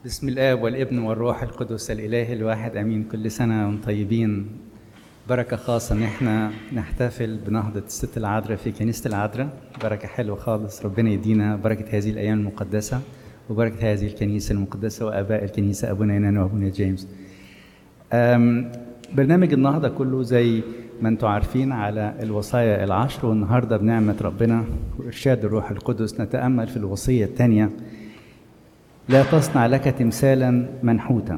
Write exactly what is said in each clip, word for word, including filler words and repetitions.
بسم الآب والابن والروح القدس الإله الواحد أمين. كل سنة وانتم طيبين. بركة خاصة إن احنا نحتفل بنهضة الست العذراء في كنيسة العذراء. بركة حلوة خالص. ربنا يدينا بركة هذه الأيام المقدسة وبركة هذه الكنيسة المقدسة وآباء الكنيسة أبونا ينانا وأبونا جيمس. برنامج النهضة كله زي ما انتم عارفين على الوصايا العشر، والنهاردة بنعمة ربنا وإرشاد الروح القدس نتأمل في الوصية الثانية: لا تصنع لك تمثالا منحوتا.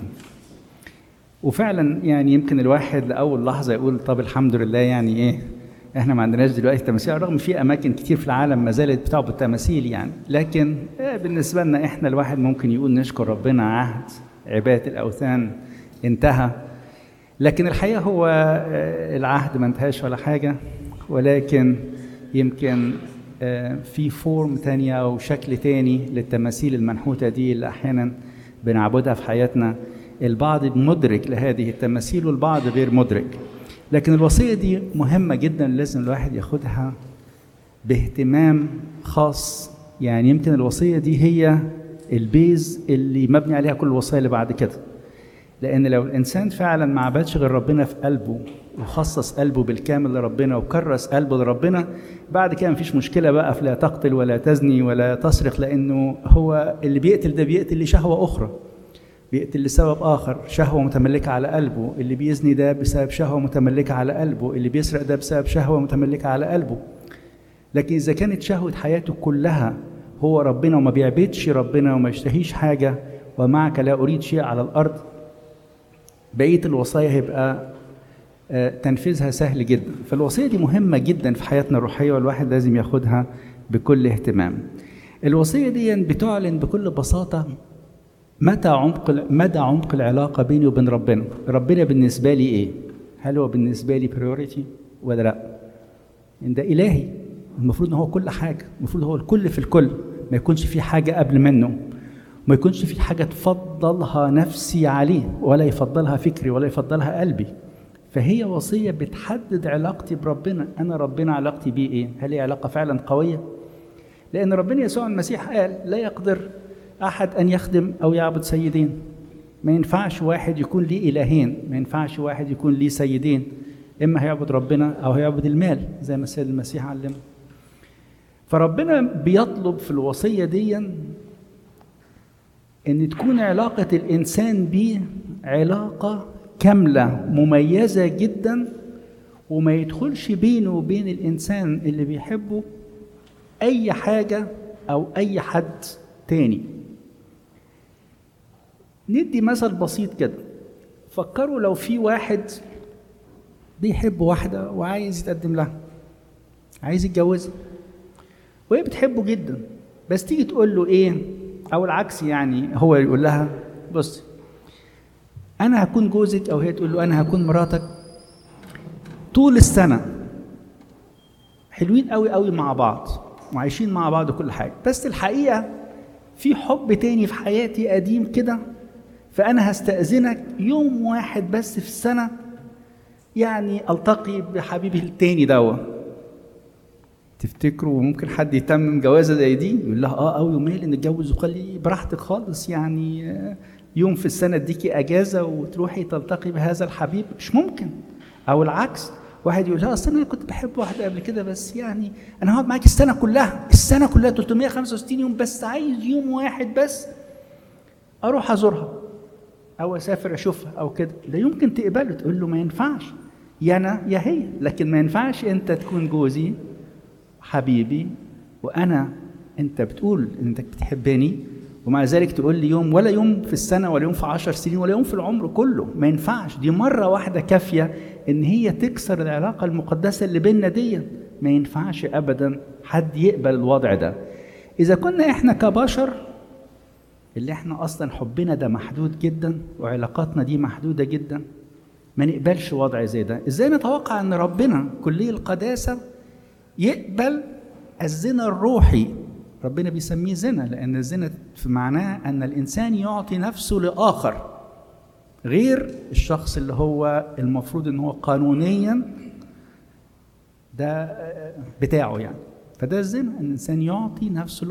وفعلا يعني يمكن الواحد لأول لحظة يقول طب الحمد لله، يعني ايه احنا ما عندناش دلوقتي تماثيل، رغم في اماكن كتير في العالم ما زالت بتعبد التماثيل يعني، لكن إيه بالنسبة لنا احنا الواحد ممكن يقول نشكر ربنا عهد عبادة الأوثان انتهى. لكن الحقيقة هو العهد ما انتهاش ولا حاجة، ولكن يمكن في فورم تانية أو شكل تاني للتماثيل المنحوتة دي اللي أحيانا بنعبدها في حياتنا. البعض مدرك لهذه التماثيل والبعض غير مدرك، لكن الوصية دي مهمة جدا، لازم الواحد ياخدها باهتمام خاص. يعني يمكن الوصية دي هي البيز اللي مبني عليها كل الوصايا اللي بعد كده، لأن لو الإنسان فعلا ما عبدش غير ربنا في قلبه وخصص قلبه بالكامل لربنا وكرس قلبه لربنا، بعد كده مفيش مشكلة بقى في لا تقتل ولا تزني ولا تسرق، لأنه هو اللي بيقتل ده بيقتل لشهوة أخرى، بيقتل لسبب آخر، شهوة متملكة على قلبه. اللي بيزني ده بسبب شهوة متملكة على قلبه، اللي بيسرق ده بسبب شهوة متملكة على قلبه. لكن إذا كانت شهوة حياته كلها هو ربنا وما بيعبدش ربنا وما يشتهيش حاجة، ومعك لا أريد شيء على الأرض، بقية الوصايا هيبقى تنفيذها سهل جدا. فالوصية دي مهمة جدا في حياتنا الروحية، والواحد لازم ياخدها بكل اهتمام. الوصية دي بتعلن بكل بساطة متى عمق مدى عمق العلاقة بيني وبين ربنا. ربنا بالنسبة لي إيه؟ هل هو بالنسبة لي بريوريتي ولا لأ؟ إن ده إلهي، المفروض إن هو كل حاجة، المفروض هو الكل في الكل، ما يكونش في حاجة قبل منه، ما يكونش في حاجة تفضلها نفسي عليه ولا يفضلها فكري ولا يفضلها قلبي. فهي وصية بتحدد علاقتي بربنا. أنا ربنا علاقتي بيه إيه؟ هل هي علاقة فعلا قوية؟ لأن ربنا يسوع المسيح قال لا يقدر أحد أن يخدم أو يعبد سيدين. ما ينفعش واحد يكون ليه إلهين، ما ينفعش واحد يكون ليه سيدين، إما هيعبد ربنا أو هيعبد المال زي ما السيد المسيح علمنا. فربنا بيطلب في الوصية دي إن تكون علاقة الإنسان بيه علاقة كاملة مميزة جدا، وما يدخلش بينه وبين الإنسان اللي بيحبه أي حاجة أو أي حد تاني. ندي مثل بسيط كده. فكروا لو في واحد بيحب واحدة وعايز يتقدم لها، عايز يتجوزها، وهي بتحبه جدا، بس تيجي تقول له إيه، أو العكس، يعني هو يقول لها بص أنا هكون جوزك، أو هي تقول له أنا هكون مراتك طول السنة، حلوين قوي قوي مع بعض وعايشين مع بعض كل حاجة، بس الحقيقة في حب تاني في حياتي قديم كده، فأنا هستأذنك يوم واحد بس في السنة يعني ألتقي بحبيبي التاني دوا. تفتكروا ممكن حد يتمم جوازة زي دي؟ يقول لها اه قوي ومالي نتجوز وخلي براحتك خالص، يعني يوم في السنة اديكي اجازة وتروحي تلتقي بهذا الحبيب؟ مش ممكن. او العكس، واحد يقول لها اصل انا كنت بحب واحدة قبل كده، بس يعني انا هقعد معاكي السنة كلها، السنة كلها ثلاثمائة وخمسة وستين يوم، بس عايز يوم واحد بس اروح ازورها او اسافر اشوفها او كده. لا يمكن تقبله. تقول له ما ينفعش، يا انا يا هي، لكن ما ينفعش انت تكون جوزي حبيبي وانا انت بتقول انك بتحبني ومع ذلك تقول لي يوم، ولا يوم في السنه ولا يوم في عشر سنين ولا يوم في العمر كله. ما ينفعش. دي مره واحده كافيه ان هي تكسر العلاقه المقدسه اللي بيننا دي. ما ينفعش ابدا حد يقبل الوضع ده. اذا كنا احنا كبشر اللي احنا اصلا حبنا ده محدود جدا وعلاقاتنا دي محدوده جدا، ما نقبلش وضع زي ده. ازاي نتوقع ان ربنا كلي القداسه يقبل الزنا الروحي؟ ربنا بيسميه زنا، لأن الزنا في معناه أن الإنسان يعطي نفسه لآخر غير الشخص اللي هو المفروض أنه قانونيا ده بتاعه يعني. فده الزنا، أن الإنسان يعطي نفسه لآخر.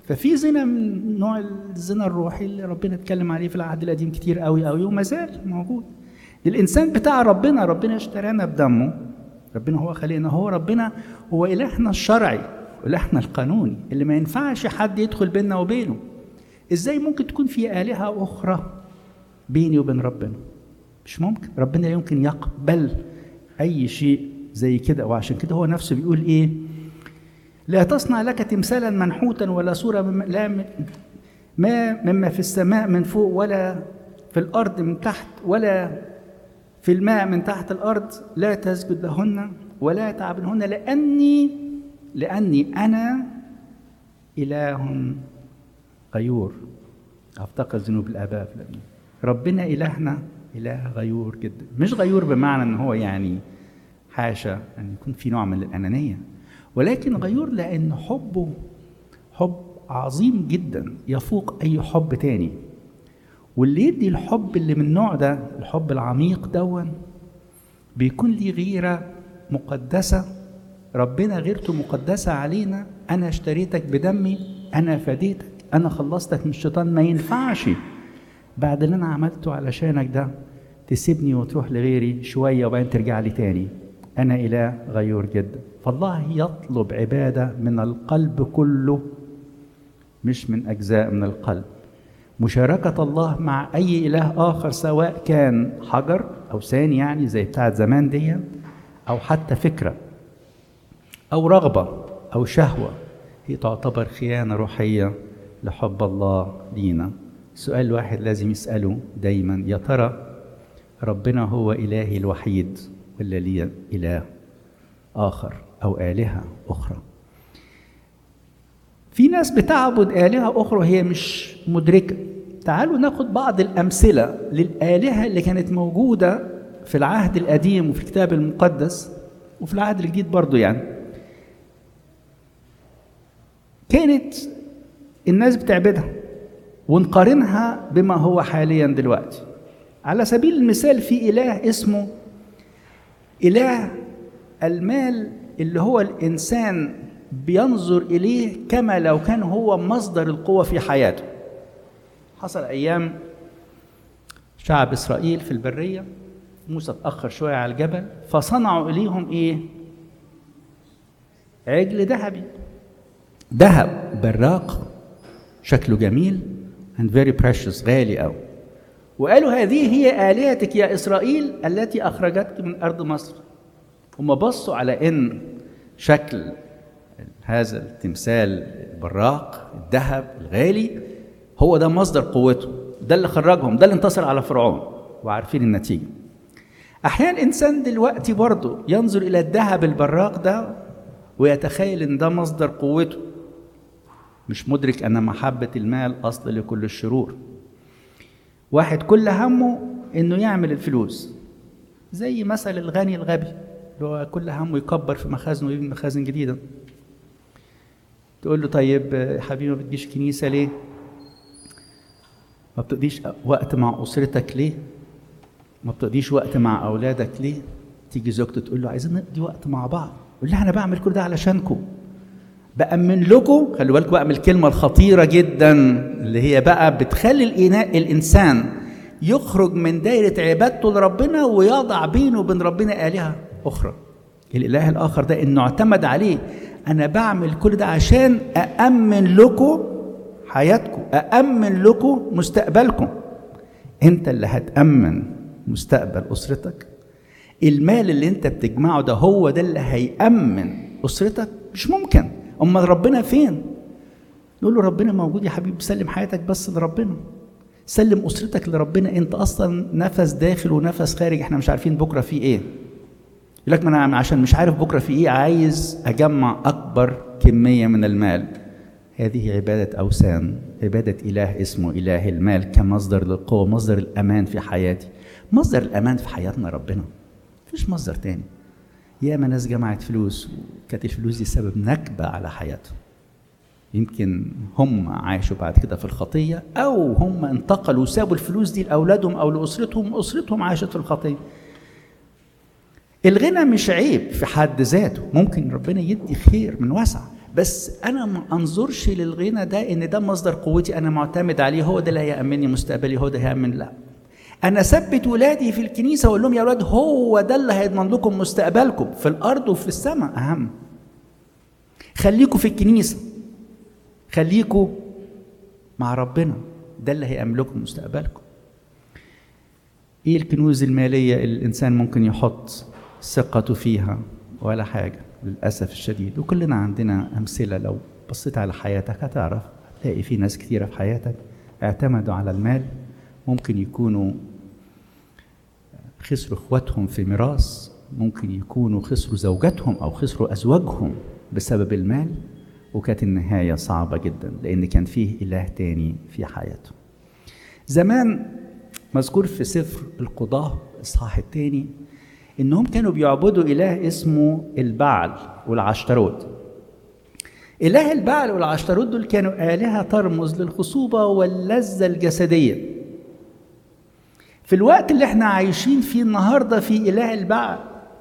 ففي زنا من نوع الزنا الروحي اللي ربنا اتكلم عليه في العهد القديم كتير قوي قوي وما زال موجود. الانسان بتاع ربنا، ربنا اشترانا بدمه، ربنا هو خلقنا، هو ربنا هو الهنا الشرعي، الهنا القانوني اللي ما ينفعش حد يدخل بيننا وبينه. ازاي ممكن تكون في آلهة أخرى بيني وبين ربنا؟ مش ممكن. ربنا لا يمكن يقبل أي شيء زي كده. وعشان كده هو نفسه بيقول إيه؟ لا تصنع لك تمثالا منحوتا ولا صورة مما لا ما مما في السماء من فوق ولا في الأرض من تحت ولا في الماء من تحت الأرض، لا تسجد لهن ولا تعبدهن لأني لأني أنا إله غيور أفتقد ذنوب الآباء في الأبناء. ربنا إلهنا إله غيور جدا، مش غيور بمعنى أن هو يعني حاشا أن يكون في نوع من الأنانية، ولكن غيور لأن حبه حب عظيم جدا يفوق أي حب تاني. واللي يدي الحب اللي من النوع ده، الحب العميق دون، بيكون لي غيرة مقدسة. ربنا غيرته مقدسة علينا. أنا اشتريتك بدمي، أنا فديتك، أنا خلصتك من الشيطان. ما ينفعش بعد اللي أنا عملته علشانك ده تسيبني وتروح لغيري شوية وبعدين ترجع لي تاني. أنا إله غيور جدا. فالله يطلب عبادة من القلب كله، مش من أجزاء من القلب. مشاركة الله مع أي إله آخر سواء كان حجر أو ثان يعني زي بتاعت زمان دي، أو حتى فكرة أو رغبة أو شهوة، هي تعتبر خيانة روحية لحب الله لينا. سؤال واحد لازم يسأله دايما: يا ترى ربنا هو إلهي الوحيد ولا لي إله آخر أو آلهة أخرى؟ في ناس بتعبد آلهة أخرى وهي مش مدركة. تعالوا ناخد بعض الأمثلة للآلهة اللي كانت موجودة في العهد القديم وفي الكتاب المقدس وفي العهد الجديد برضو، يعني كانت الناس بتعبدها، ونقارنها بما هو حاليا دلوقتي. على سبيل المثال في إله اسمه إله المال، اللي هو الإنسان بينظر إليه كما لو كان هو مصدر القوة في حياته. حصل أيام شعب إسرائيل في البرية، موسى اتأخر شوية على الجبل، فصنعوا إليهم إيه؟ عجل ذهبي، ذهب براق شكله جميل and very precious، غالي أوي. وقالوا هذه هي آلهتك يا إسرائيل التي أخرجتك من أرض مصر. هم بصوا على إن شكل هذا التمثال البراق الذهب الغالي هو ده مصدر قوته، ده اللي خرجهم، ده اللي انتصر على فرعون، وعارفين النتيجة. أحيانا إنسان دلوقتي برضه ينظر إلى الذهب البراق ده ويتخيل إن ده مصدر قوته، مش مدرك أن محبة المال أصل لكل الشرور. واحد كل همه إنه يعمل الفلوس، زي مثل الغني الغبي اللي هو كل همه يكبر في مخازنه ويبني مخازن جديدة. تقول له طيب حبيبي ما بتجيش كنيسة ليه؟ ما بتقضيش وقت مع أسرتك ليه؟ ما بتقضيش وقت مع أولادك ليه؟ تيجي زوجته تقول له عايزين نقضي وقت مع بعض، يقول لها أنا بعمل كل ده علشانكم، بأمن لكم. خلوا بالكم بقى من الكلمة الخطيرة جدا اللي هي بقى بتخلي الإناء الإنسان يخرج من دائرة عبادته لربنا ويضع بينه وبين ربنا آلهة أخرى. الإله الآخر ده إنه اعتمد عليه، أنا بعمل كل ده عشان أأمن لكم حياتكم، أأمن لكم مستقبلكم. أنت اللي هتأمن مستقبل أسرتك. المال اللي أنت بتجمعه ده هو ده اللي هيأمن أسرتك؟ مش ممكن. أما ربنا فين؟ نقول له ربنا موجود يا حبيبي، سلم حياتك بس لربنا، سلم أسرتك لربنا. أنت أصلا نفس داخل ونفس خارج، إحنا مش عارفين بكرة فيه إيه. يقول لك ما أنا عشان مش عارف بكرة فيه إيه عايز أجمع أكبر كمية من المال. هذه عبادة أوثان، عبادة إله اسمه إله المال كمصدر للقوة، مصدر الأمان في حياتي. مصدر الأمان في حياتنا ربنا، مفيش مصدر تاني. ياما ناس جمعت فلوس وكانت الفلوس دي سبب نكبة على حياتهم. يمكن هم عاشوا بعد كده في الخطية، أو هم انتقلوا وسابوا الفلوس دي لأولادهم أو لأسرتهم، أسرتهم عاشت في الخطية. الغنى مش عيب في حد ذاته، ممكن ربنا يدي خير من وسع، بس انا ما انظرش للغنى ده ان ده مصدر قوتي، انا معتمد عليه، هو ده اللي هيأمنني مستقبلي، هو ده هيأمن. لا، انا اثبت ولادي في الكنيسه واقول لهم يا اولاد هو ده اللي هيضمن لكم مستقبلكم في الارض وفي السماء. اهم خليكم في الكنيسه، خليكم مع ربنا، ده اللي هيأمن لكم مستقبلكم. ايه الكنوز الماليه اللي الانسان ممكن يحط ثقته فيها؟ ولا حاجه للاسف الشديد. وكلنا عندنا امثله، لو بصيت على حياتك هتعرف، هتلاقي في ناس كثيره في حياتك اعتمدوا على المال. ممكن يكونوا خسروا اخواتهم في ميراث، ممكن يكونوا خسروا زوجاتهم او خسروا ازواجهم بسبب المال، وكانت النهايه صعبه جدا لان كان فيه اله تاني في حياته. زمان مذكور في سفر القضاة الاصحاح الثاني انهم كانوا بيعبدوا اله اسمه البعل والعشتروت. اله البعل والعشتروت دول كانوا آلهة ترمز للخصوبة واللذة الجسدية. في الوقت اللي احنا عايشين فيه النهاردة في اله البعل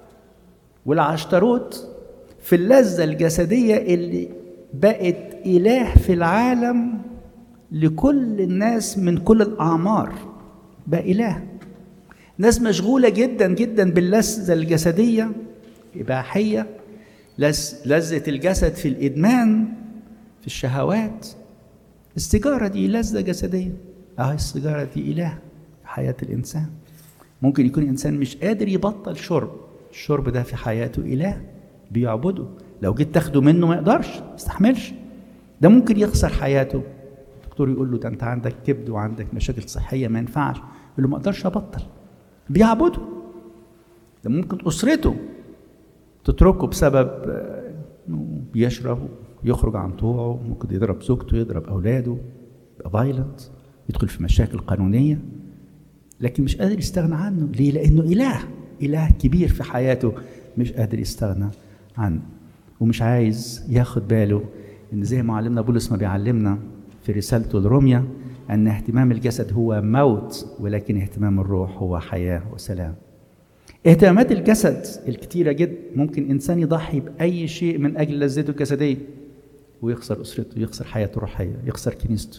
والعشتروت في اللذة الجسدية اللي بقت اله في العالم لكل الناس من كل الأعمار. بقى اله، ناس مشغولة جدا جدا باللذة الجسدية، إباحية، لذة الجسد في الإدمان، في الشهوات. السيجارة دي لذة جسدية، اه السيجارة دي إله في حياة الإنسان. ممكن يكون إنسان مش قادر يبطل شرب، الشرب ده في حياته إله بيعبده، لو جيت تاخده منه ما يقدرش، ما يستحملش. ده ممكن يخسر حياته، الدكتور يقول له ده أنت عندك كبد وعندك مشاكل صحية ما ينفعش، يقول له ما أقدرش أبطل، بيعبده. ده ممكن أسرته تتركه بسبب انه بيشرب، يخرج عن طوعه، ممكن يضرب زوجته، يضرب اولاده، يبقى فايلنت، يدخل في مشاكل قانونيه، لكن مش قادر يستغنى عنه. ليه؟ لانه اله اله كبير في حياته مش قادر يستغنى عنه، ومش عايز ياخد باله ان زي معلمنا بولس ما بيعلمنا في رسالته لروميا ان اهتمام الجسد هو موت، ولكن اهتمام الروح هو حياه وسلام. اهتمامات الجسد الكتيرة جدا، ممكن إنسان يضحي بأي شيء من أجل لذته الجسدية ويخسر أسرته، يخسر حياته الروحية، يخسر كنيسته.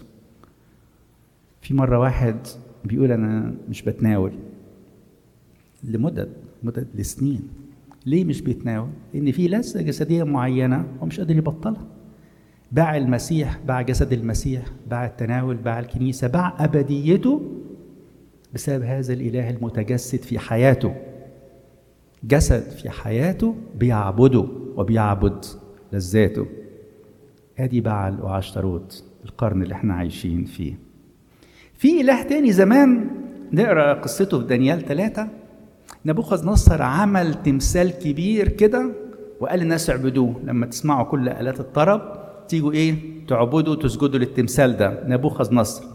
في مرة واحد بيقول أنا مش بتناول لمدة مدة لسنين. ليه مش بيتناول؟ لأن في لذة جسدية معينة ومش قادر يبطلها. باع المسيح، باع جسد المسيح، باع التناول، باع الكنيسة، باع أبديته بسبب هذا الإله المتجسد في حياته. جسد في حياته بيعبده وبيعبد لذاته. ادي بعل وعشتروت القرن اللي احنا عايشين فيه. في اله تاني زمان نقرا قصته في دانيال ثلاثة. نبوخذ نصر عمل تمثال كبير كده وقال الناس اعبدوه. لما تسمعوا كل آلات الطرب تيجوا ايه؟ تعبدوا تسجدوا للتمثال ده، نبوخذ نصر.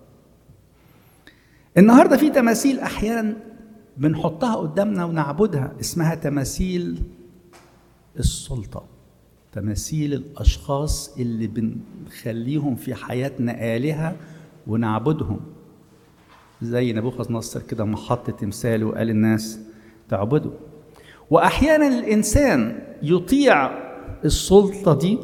النهارده في تماثيل احيانا بنحطها قدامنا ونعبدها، اسمها تماثيل السلطة، تماثيل الأشخاص اللي بنخليهم في حياتنا آلهة ونعبدهم. زي نبوخذ نصر كده ما حط تمثاله وقال الناس تعبده. وأحيانا الإنسان يطيع السلطة دي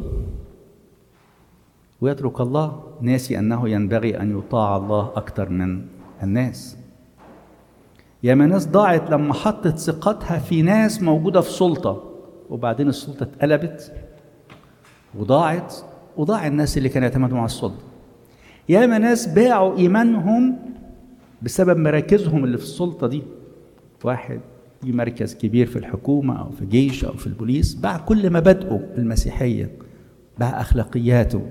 ويترك الله، ناسي أنه ينبغي أن يطاع الله أكثر من الناس. ياما ناس ضاعت لما حطت ثقتها في ناس موجودة في سلطة، وبعدين السلطة اتقلبت وضاعت، وضاع الناس اللي كانوا يعتمدوا على السلطة. ياما ناس باعوا إيمانهم بسبب مراكزهم اللي في السلطة دي. واحد في مركز كبير في الحكومة أو في جيش أو في البوليس، باع كل مبادئه المسيحية، باع أخلاقياته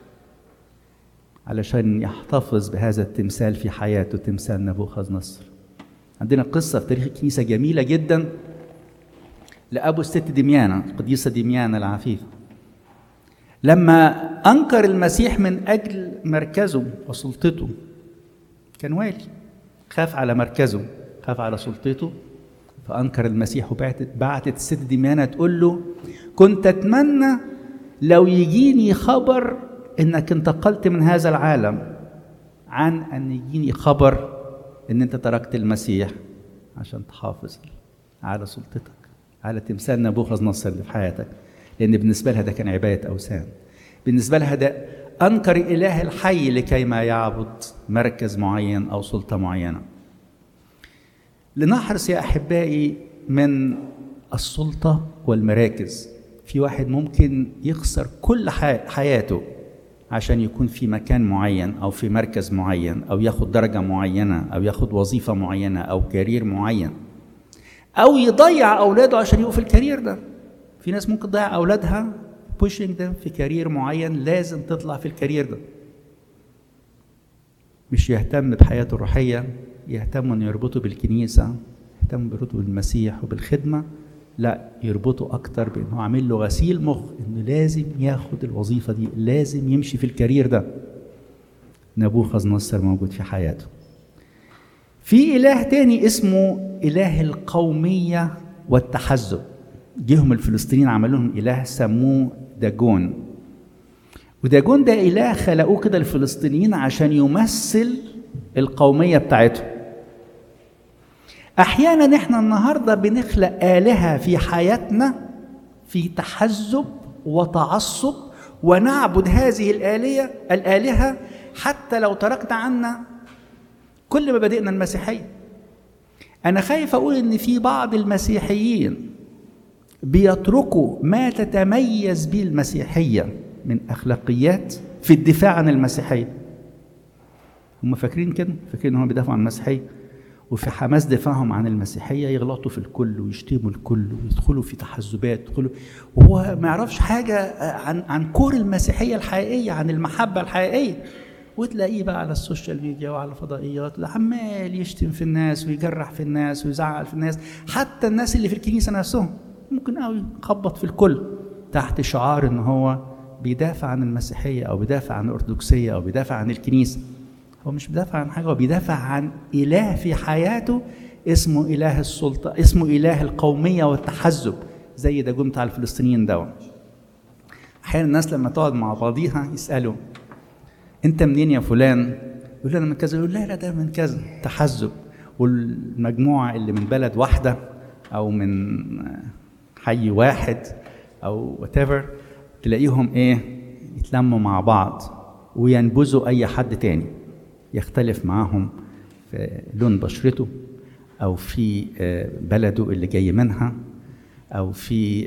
علشان يحتفظ بهذا التمثال في حياته، تمثال نبوخذ نصر. عندنا قصة في تاريخ الكنيسة جميلة جدا لأبو الست دميانة، القديسة دميانة العفيفة. لما أنكر المسيح من أجل مركزه وسلطته، كان والي، خاف على مركزه، خاف على سلطته، فأنكر المسيح. وبعتت بعتت الست دميانة تقول له كنت أتمنى لو يجيني خبر إنك انتقلت من هذا العالم عن أن يجيني خبر إن أنت تركت المسيح عشان تحافظ على سلطتك، على تمثال نبوخذ نصر اللي في حياتك. لأن بالنسبة لها ده كان عبادة أوثان. بالنسبة لها ده أنكر الإله الحي لكي ما يعبد مركز معين أو سلطة معينة. لنحرص يا أحبائي من السلطة والمراكز. في واحد ممكن يخسر كل حياته عشان يكون في مكان معين أو في مركز معين أو ياخد درجة معينة أو ياخد وظيفة معينة أو كارير معين، أو يضيع أولاده عشان يبقوا في الكارير ده. في ناس ممكن تضيع أولادها pushing them في كارير معين، لازم تطلع في الكارير ده. مش يهتم بحياته الروحية، يهتم أن يربطه بالكنيسة، يهتم بربطه بالمسيح وبالخدمة، لا يربطه أكتر بأنه عامل له غسيل مخ أنه لازم ياخد الوظيفة دي، لازم يمشي في الكارير ده. نبوخذ نصر موجود في حياته. في إله تاني اسمه إله القومية والتحزب. جيهم الفلسطينيين عملوا لهم إله سموه داجون، وداجون ده إله خلقوه كده الفلسطينيين عشان يمثل القومية بتاعتهم. أحيانا إحنا النهاردة بنخلق آلهة في حياتنا في تحزب وتعصب، ونعبد هذه الآلهة الآلهة حتى لو تركنا عنا كل مبادئنا المسيحية. أنا خايف أقول إن في بعض المسيحيين بيتركوا ما تتميز به المسيحية من أخلاقيات في الدفاع عن المسيحية. هم فاكرين كده، فاكرين إنهم بيدافعوا عن المسيحية، وفي حماس دفاعهم عن المسيحية يغلطوا في الكل ويشتموا الكل ويدخلوا في تحزبات، يدخلوا وهو ما يعرفش حاجة عن عن كور المسيحية الحقيقية، عن المحبة الحقيقية. وتلاقيه بقى على السوشيال ميديا وعلى الفضائيات عمال يشتم في الناس ويجرح في الناس ويزعل في الناس، حتى الناس اللي في الكنيسة نفسهم ممكن قوي يخبط في الكل تحت شعار ان هو بيدافع عن المسيحية او بيدافع عن الأرثوذكسية او بيدافع عن الكنيسة. هو مش بيدافع عن حاجة، هو بيدافع عن إله في حياته اسمه إله السلطة، اسمه إله القومية والتحزب، زي ده جم بتاع الفلسطينيين دول. أحيانا الناس لما تقعد مع بعضيها يسألوا أنت منين يا فلان؟ يقول أنا من كذا، يقول لا لا ده من كذا، تحزب. والمجموعة اللي من بلد واحدة أو من حي واحد أو whatever تلاقيهم إيه يتلموا مع بعض وينبذوا أي حد تاني يختلف معاهم في لون بشرته أو في بلده اللي جاي منها أو في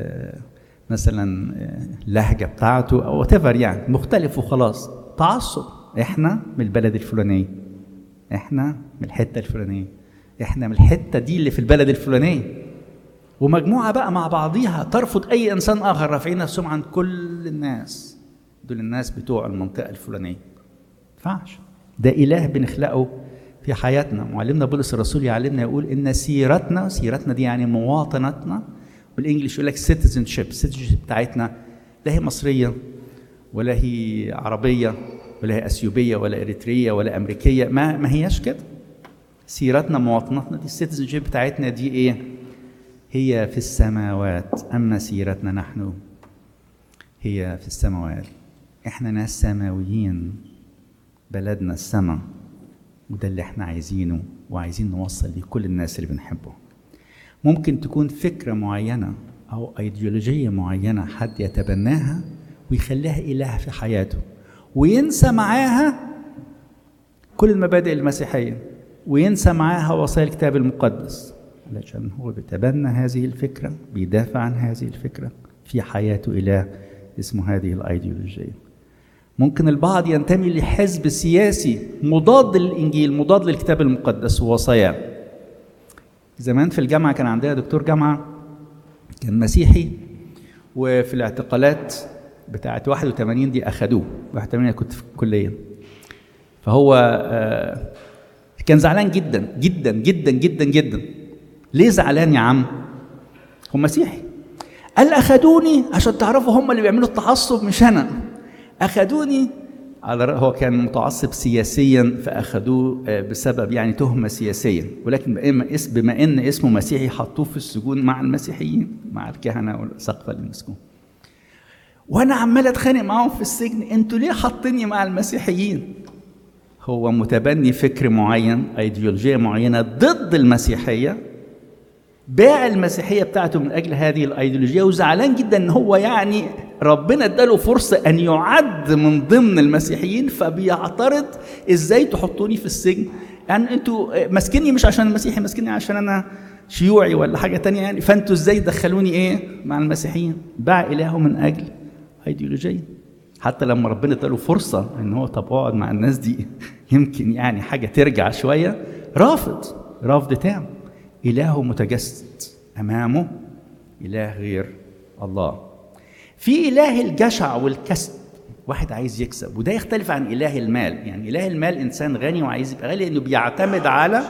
مثلا لهجة بتاعته أو whatever، يعني مختلف وخلاص. تعصب، إحنا من البلد الفلانية، إحنا من الحتة الفلانية، إحنا من الحتة دي اللي في البلد الفلانية. ومجموعة بقى مع بعضيها ترفض أي إنسان آخر، رافعين نفسهم عن كل الناس، دول الناس بتوع المنطقة الفلانية. مفعش. ده إله بنخلقه في حياتنا. معلمنا بولس الرسول يعلمنا يقول إن سيرتنا، سيرتنا دي يعني مواطنتنا، بالإنجليش يقول لك citizenship، citizenship بتاعتنا لا هي مصرية ولا هي عربية ولا هي أثيوبية ولا إريترية ولا أمريكية، ما ما هياش كده. سيرتنا مواطنتنا دي citizenship بتاعتنا دي إيه؟ هي في السماوات، أما سيرتنا نحن هي في السماوات. إحنا ناس سماويين، بلدنا السماء، وده اللي إحنا عايزينه وعايزين نوصل لكل الناس اللي بنحبه. ممكن تكون فكرة معينة أو أيديولوجية معينة حد يتبناها ويخليها إله في حياته وينسى معاها كل المبادئ المسيحية وينسى معاها وصايا الكتاب المقدس، علشان هو بيتبنى هذه الفكرة، بيدافع عن هذه الفكرة في حياته إله اسمه هذه الأيديولوجية. ممكن البعض ينتمي لحزب سياسي مضاد للإنجيل، مضاد للكتاب المقدس ووصاياه. زمان في الجامعة كان عندنا دكتور جامعة كان مسيحي، وفي الاعتقالات بتاعت واحد وثمانين دي أخدوه، واحد وثمانين كنت في الكلية، فهو كان زعلان جدا جدا جدا جدا جدا. ليه زعلان يا عم؟ هو مسيحي. قال أخدوني عشان تعرفوا هم اللي بيعملوا التعصب مش أنا، أخدوني على هو كان متعصب سياسيا فأخدوه بسبب يعني تهمة سياسية، ولكن بما إن اسمه مسيحي حطوه في السجون مع المسيحيين، مع الكهنة والأساقفة اللي مسكوه. وأنا عمال أتخانق معاهم في السجن، أنتوا ليه حاطيني مع المسيحيين؟ هو متبني فكر معين، أيديولوجية معينة ضد المسيحية، باع المسيحية بتاعته من أجل هذه الأيديولوجية، وزعلان جدا إن هو يعني ربنا اداله فرصة أن يعد من ضمن المسيحيين، فبيعترض إزاي تحطوني في السجن؟ يعني أنتوا ماسكيني مش عشان المسيحي، ماسكيني عشان أنا شيوعي ولا حاجة تانية يعني، فأنتوا إزاي دخلوني إيه مع المسيحيين؟ باع إلهه من أجل أيديولوجية. حتى لما ربنا اداله فرصة إن هو طب اقعد مع الناس دي يمكن يعني حاجة ترجع شوية، رافض رافض تام. إله متجسد أمامه إله غير الله. في إله الجشع والكسب، واحد عايز يكسب، وده يختلف عن إله المال. يعني إله المال إنسان غني وعايز يبقى غني لأنه بيعتمد على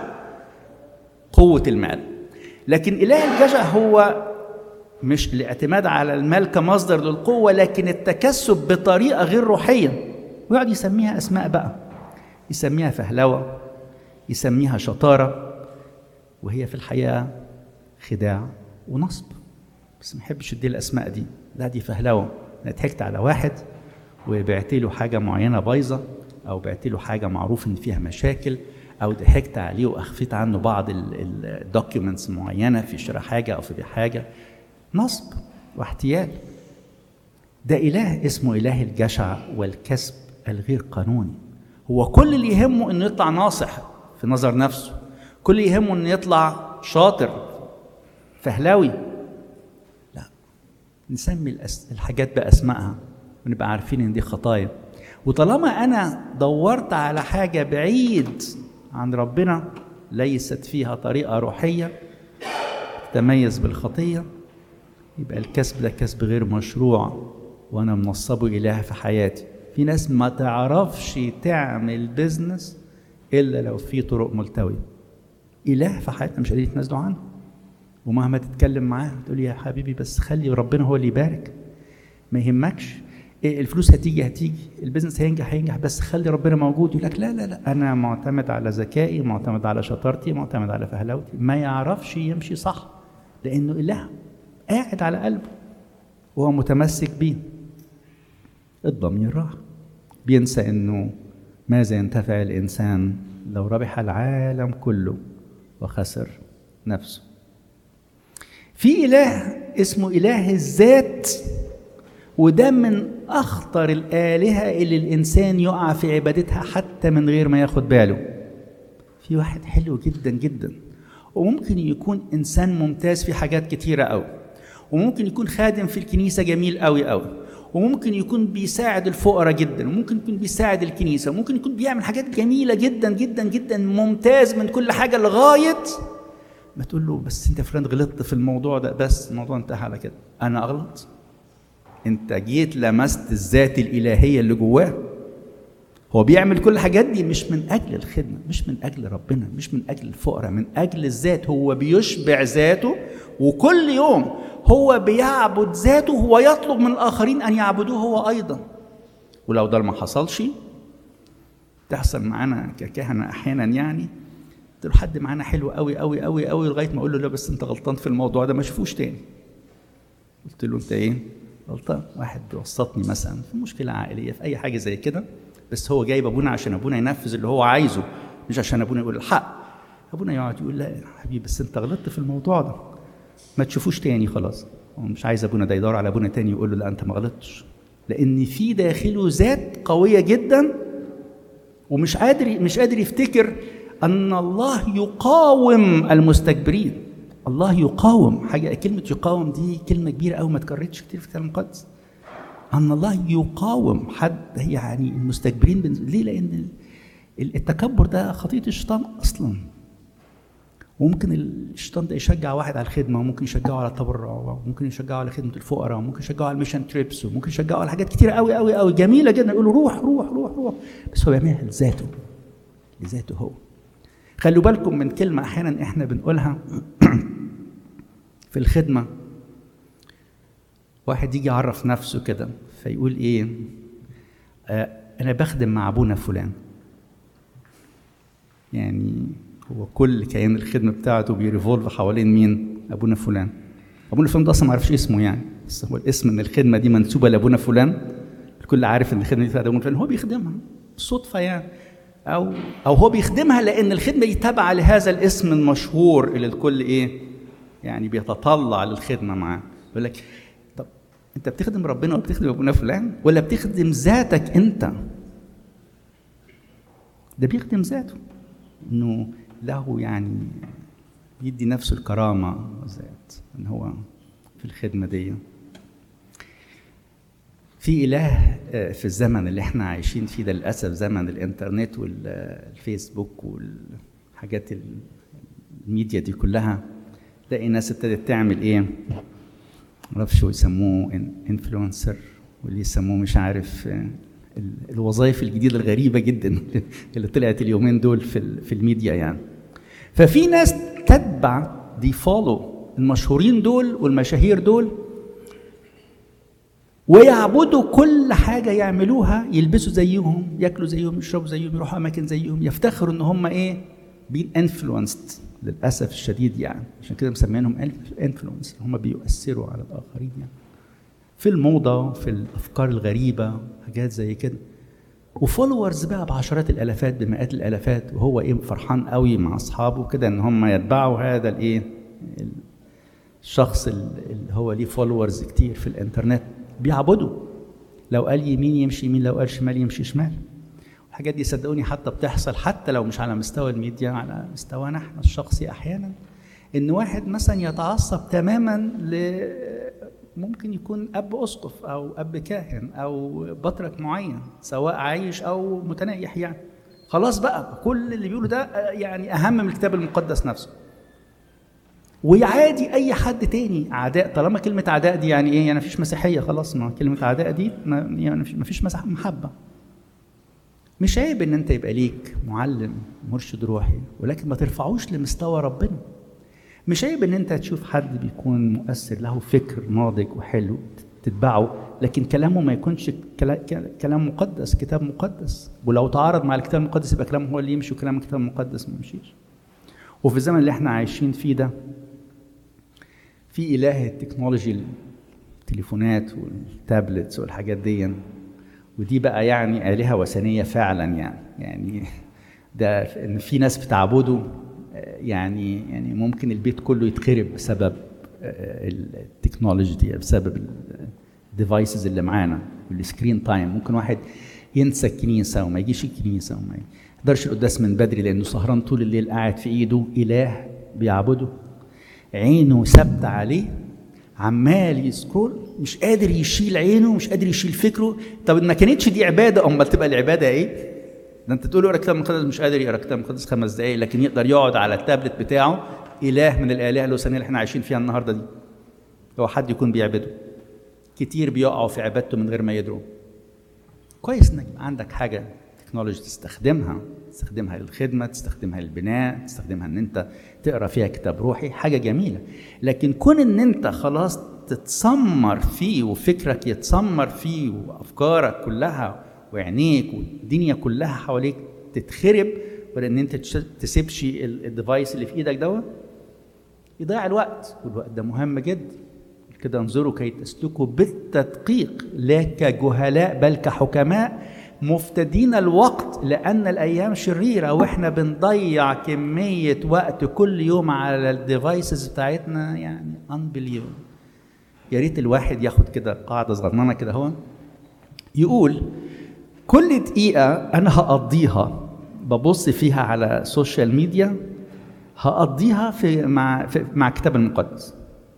قوة المال، لكن إله الجشع هو مش الاعتماد على المال كمصدر للقوة، لكن التكسب بطريقة غير روحية، ويقعد يسميها أسماء بقى، يسميها فهلوة، يسميها شطارة، وهي في الحقيقة خداع ونصب. بس ما يحبش يدي الأسماء دي، لا دي فهلوة، أنا ضحكت على واحد وبعت له حاجة معينة بايظة، أو بعت له حاجة معروف إن فيها مشاكل، أو ضحكت عليه وأخفيت عنه بعض الدوكيومنتس معينة في شراء حاجة أو في بيع حاجة. نصب واحتيال. ده إله اسمه إله الجشع والكسب الغير قانوني. هو كل اللي يهمه إنه يطلع ناصح في نظر نفسه، كل اللي يهمه إنه يطلع شاطر فهلاوي. لا، نسمي الحاجات بأسمائها ونبقى عارفين إن دي خطايا. وطالما أنا دورت على حاجة بعيد عن ربنا ليست فيها طريقة روحية تتميز بالخطية، يبقى الكسب ده كسب غير مشروع وأنا منصبه إله في حياتي. في ناس ما تعرفش تعمل بيزنس إلا لو في طرق ملتوية. إله في حياتنا مش قادرين يتنازلوا عنه، ومهما تتكلم معاه تقول يا حبيبي بس خلي ربنا هو اللي يبارك، ما يهمكش إيه الفلوس هتيجي هتيجي، البيزنس هينجح هينجح، بس خلي ربنا موجود. يقول لك لا لا لا أنا معتمد على ذكائي، معتمد على شطارتي، معتمد على فهلاوتي. ما يعرفش يمشي صح لأنه إله قاعد على قلبه وهو متمسك بيه. الضمير راح، بينسى إنه ماذا ينتفع الإنسان لو ربح العالم كله وخسر نفسه. في إله اسمه إله الذات، وده من أخطر الآلهة اللي الإنسان يقع في عبادتها حتى من غير ما ياخد باله. في واحد حلو جدا جدا، وممكن يكون إنسان ممتاز في حاجات كتيرة أوي، وممكن يكون خادم في الكنيسة جميل أوي أوي، وممكن يكون بيساعد الفقراء جدا، وممكن يكون بيساعد الكنيسة، وممكن يكون بيعمل حاجات جميلة جدا جدا جدا، ممتاز من كل حاجة، لغاية ما تقول له بس انت فلان غلطت في الموضوع ده، بس الموضوع انتهى على كده. انا اغلط؟ انت جيت لمست الذات الالهيه اللي جواه. هو بيعمل كل الحاجات دي مش من اجل الخدمه، مش من اجل ربنا، مش من اجل الفقراء، من اجل الذات. هو بيشبع ذاته، وكل يوم هو بيعبد ذاته، هو يطلب من الاخرين ان يعبدوه هو ايضا. ولو ده ما حصلش، تحصل معانا ككهنه احيانا، يعني تقول حد معانا حلو قوي قوي قوي قوي لغايه ما اقول له لا بس انت غلطان في الموضوع ده، ما اشوفوش تاني. قلت له انت ايه غلطان؟ واحد وسطني مثلا في مشكله عائليه، في اي حاجه زي كده، بس هو جايب ابونا عشان ابونا ينفذ اللي هو عايزه، مش عشان ابونا يقول الحق. ابونا يقعد يقول لا يا حبيبي بس انت غلطت في الموضوع ده، ما تشوفوش تاني خلاص. هو مش عايز ابونا ده يدور على ابونا تاني يقول له لا انت ما غلطتش، لان في داخله ذات قويه جدا، ومش قادر مش قادر يفتكر ان الله يقاوم المستكبرين. الله يقاوم حاجه، كلمه يقاوم دي كلمه كبيره قوي ما اتكررتش كتير في الكتاب المقدس. ان الله يقاوم حد يعني المستكبرين. ليه؟ لان التكبر ده خطيه الشيطان اصلا. وممكن الشيطان ده يشجع واحد على الخدمه، وممكن يشجعه على التبرع، وممكن يشجعه على خدمه الفقراء، وممكن يشجعه على الميشن تريبس، وممكن يشجعه على حاجات كتيره قوي قوي قوي جميله جدا، يقول له روح روح روح روح، بس هو بيعملها لذاته، لذاته هو. خلوا بالكم من كلمه احيانا احنا بنقولها في الخدمه. واحد يجي يعرف نفسه كده فيقول ايه؟ آه انا بخدم مع ابونا فلان. يعني هو كل كيان الخدمه بتاعته بيريفولف حوالين مين؟ ابونا فلان. ابونا فلان ده اصلا ما عرفش اسمه يعني، بس هو الاسم ان الخدمه دي منسوبه لابونا فلان، الكل عارف ان الخدمه دي بتاعت ابونا فلان، هو بيخدمها بالصدفه يعني، او او هو بيخدمها لان الخدمه دي تابعه لهذا الاسم المشهور اللي الكل ايه؟ يعني بيتطلع للخدمه معاه. يقول لك طب انت بتخدم ربنا ولا بتخدم ابونا فلان ولا بتخدم ذاتك انت؟ ده بيخدم ذاته، انه له يعني يدي نفسه الكرامه والذات ان هو في الخدمه دي. في اله في الزمن اللي احنا عايشين فيه ده للاسف، زمن الانترنت والفيسبوك والحاجات الميديا دي كلها، تلاقي الناس ابتدت تعمل ايه، معرفش شو يسموه انفلونسر، واللي يسموه مش عارف الوظائف الجديده الغريبه جدا اللي طلعت اليومين دول في في الميديا يعني. ففي ناس تتبع دي فولو المشهورين دول والمشاهير دول، ويعبدوا كل حاجه يعملوها، يلبسوا زيهم، ياكلوا زيهم، يشربوا زيهم، يروحوا اماكن زيهم، يفتخروا ان هم ايه بين انفلونسد للاسف الشديد يعني. عشان كده مسمينهم انفلونسر، هم بيؤثروا على الاخرين يعني في الموضه، في الافكار الغريبه، حاجات زي كده. وفولورز بقى بعشرات الالافات بمئات الالافات، وهو ايه فرحان قوي مع اصحابه كده ان هم يتبعوا هذا الايه الشخص اللي هو ليه فولورز كتير في الانترنت، بيعبدوا. لو قال يمين يمشي يمين، لو قال شمال يمشي شمال. الحاجات دي صدقوني حتى بتحصل، حتى لو مش على مستوى الميديا، على مستوانا احنا الشخصي احيانا، ان واحد مثلا يتعصب تماما ل ممكن يكون اب اسقف او اب كاهن او بطرك معين، سواء عايش او متنيح يعني. خلاص بقى كل اللي بيقوله ده يعني اهم من الكتاب المقدس نفسه. ويعادي اي حد تاني اعداء، طالما كلمه اعداء دي يعني ايه؟ يعني مفيش مسيحيه خلاص، ما كلمه اعداء دي ما يعني مفيش محبه. مش عيب ان انت يبقى ليك معلم مرشد روحي، ولكن ما ترفعوش لمستوى ربنا. مش عيب ان انت تشوف حد بيكون مؤثر، له فكر ناضج وحلو تتبعه، لكن كلامه ما يكونش كلام مقدس، كتاب مقدس. ولو تعارض مع الكتاب المقدس يبقى كلامه هو اللي يمشي وكلام الكتاب المقدس ما يمشيش. وفي الزمن اللي احنا عايشين فيه ده، في اله التكنولوجي، التليفونات والتابلتس والحاجات دي، ودي بقى يعني آلهة وثنية فعلا يعني. يعني ده ان في ناس بتعبده يعني يعني ممكن البيت كله يتخرب بسبب التكنولوجي دي، بسبب الديفايسز اللي معانا والسكرين تايم. ممكن واحد ينسى الكنيسة وما يجيش الكنيسة وما يقدرش القداس من بدري لأنه سهران طول الليل قاعد في إيده إله بيعبده، عينه ثابتة عليه، عمال يسكرول، مش قادر يشيل عينه، مش قادر يشيل فكره. طب ما كانتش دي عبادة، أمال تبقى العبادة إيه؟ ده أنت تقول له اقرا كتاب مقدس، مش قادر يقرا كتاب مقدس خمس دقايق، لكن يقدر يقعد على التابلت بتاعه. إله من الآلهة الوثنية اللي احنا عايشين فيها النهارده دي، هو حد يكون بيعبده. كتير بيقعوا في عبادته من غير ما يدروا. كويس انك عندك حاجه تكنولوجي تستخدمها، تستخدمها للخدمه، تستخدمها للبناء، تستخدمها ان انت تقرا فيها كتاب روحي، حاجه جميله. لكن كون ان انت خلاص تتسمر فيه وفكرك يتسمر فيه وافكارك كلها وعينيك والدنيا كلها حواليك تتخرب، ولا ان انت تسيبش الديفايس اللي في ايدك دوت، يضيع الوقت. والوقت ده مهم جدا. كده انظروا كي تسلكوا بالتدقيق لا كجهلاء بل كحكماء مفتدين الوقت، لأن الأيام شريرة. وإحنا بنضيع كمية وقت كل يوم على الديفايسز بتاعتنا يعني unbelievable. يا ريت الواحد ياخد كده قاعدة صغننة كده، هو يقول كل دقيقة أنا هقضيها ببص فيها على السوشيال ميديا هقضيها في مع في مع الكتاب المقدس.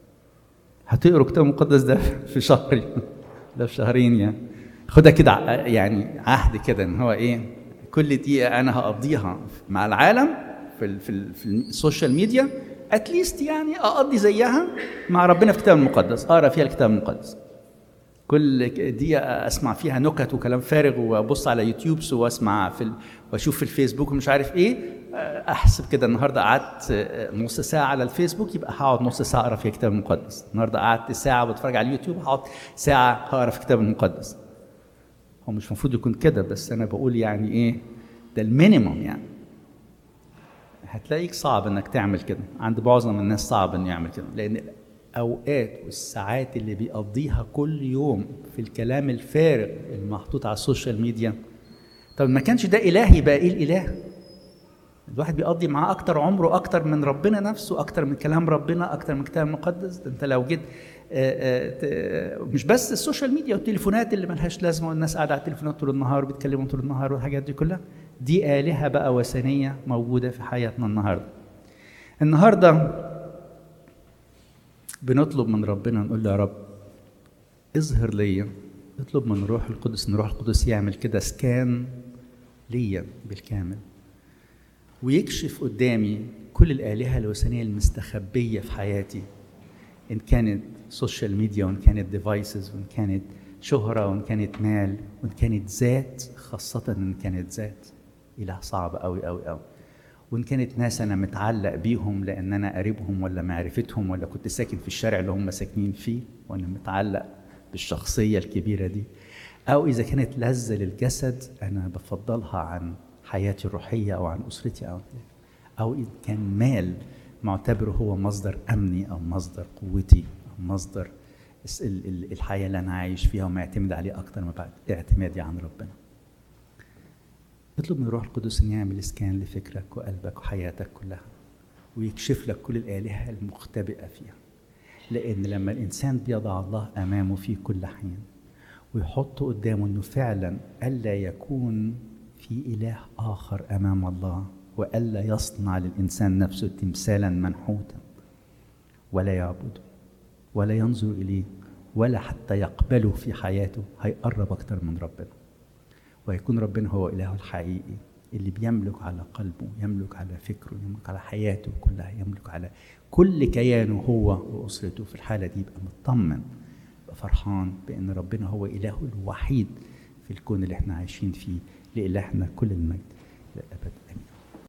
هتقروا الكتاب المقدس ده في شهر، ده في شهرين يعني. خدها كده يعني عهد كده ان هو ايه، كل دقيقه انا هقضيها مع العالم في ال في, ال في السوشيال ميديا اتليست يعني اقضي زيها مع ربنا في الكتاب المقدس، اقرا فيها الكتاب المقدس. كل دقيقه اسمع فيها نكت وكلام فارغ، وابص على يوتيوب واسمع في ال... واشوف في الفيسبوك ومش عارف ايه، احسب كده النهارده قعدت نص ساعه على الفيسبوك، يبقى هقعد نص ساعه اقرا في الكتاب المقدس. النهارده قعدت ساعه بتفرج على اليوتيوب، هقعد ساعه هقرا في الكتاب المقدس. هو مش المفروض يكون كده، بس انا بقول يعني ايه ده المينيمم يعني. هتلاقيك صعب انك تعمل كده، عند معظم الناس صعب انه يعمل كده، لان الاوقات والساعات اللي بيقضيها كل يوم في الكلام الفارغ المحطوط على السوشيال ميديا. طب ما كانش ده اله، يبقى ايه الاله؟ الواحد بيقضي معاه اكتر عمره اكتر من ربنا نفسه، اكتر من كلام ربنا، اكتر من الكتاب المقدس. ده انت لو جيت مش بس السوشيال ميديا والتليفونات اللي ملهاش لازمه والناس قاعده على التليفونات طول النهار بيتكلموا طول النهار والحاجات دي كلها، دي آلهة بقى وثنية موجودة في حياتنا النهارده. النهارده بنطلب من ربنا، نقول له يا رب اظهر ليا، اطلب من روح القدس ان روح القدس يعمل كده سكان ليا بالكامل ويكشف قدامي كل الآلهة الوثنية المستخبية في حياتي، إن كانت سوشيال ميديا، وإن كانت ديفايسز، وإن كانت شهرة، وإن كانت مال، وإن كانت ذات، خاصة إن كانت ذات. إله صعب أوي أوي أوي. وإن كانت ناس أنا متعلق بيهم لأن أنا قريبهم ولا معرفتهم ولا كنت ساكن في الشارع اللي هم ساكنين فيه وأنا متعلق بالشخصية الكبيرة دي، أو إذا كانت لذة للجسد أنا بفضلها عن حياتي الروحية أو عن أسرتي، أو أو إذا كان مال معتبره هو مصدر أمني أو مصدر قوتي أو مصدر الحياة اللي أنا عايش فيها وما اعتمد عليه أكتر ما بعد اعتمادي عن ربنا. اطلب من الروح القدس أن يعمل إسكان لفكرك وقلبك وحياتك كلها ويكشف لك كل الآلهة المختبئة فيها. لأن لما الإنسان بيضع الله أمامه في كل حين ويحط قدامه أنه فعلا ألا يكون في إله آخر أمام الله، وألا يصنع للإنسان نفسه تمثالا منحوتا ولا يعبده ولا ينظر إليه ولا حتى يقبله في حياته، هيقرب أكتر من ربنا، ويكون ربنا هو إله الحقيقي اللي بيملك على قلبه، يملك على فكره، يملك على حياته كلها، يملك على كل كيانه هو وأسرته. في الحالة دي يبقى مطمن، يبقى فرحان بأن ربنا هو إله الوحيد في الكون اللي احنا عايشين فيه. لإلهنا كل المجد للأبد.